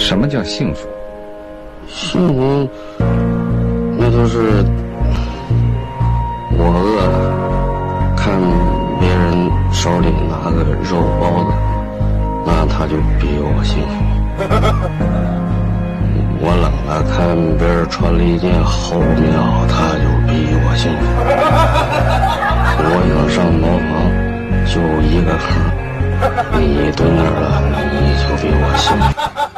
什么叫幸福？ 幸福，那就是我饿了，看别人手里拿个肉包子，那他就比我幸福。我冷了，看别人穿了一件厚棉袄，他就比我幸福。我要上茅房，就一个坑，你蹲那儿了，你就比我幸福。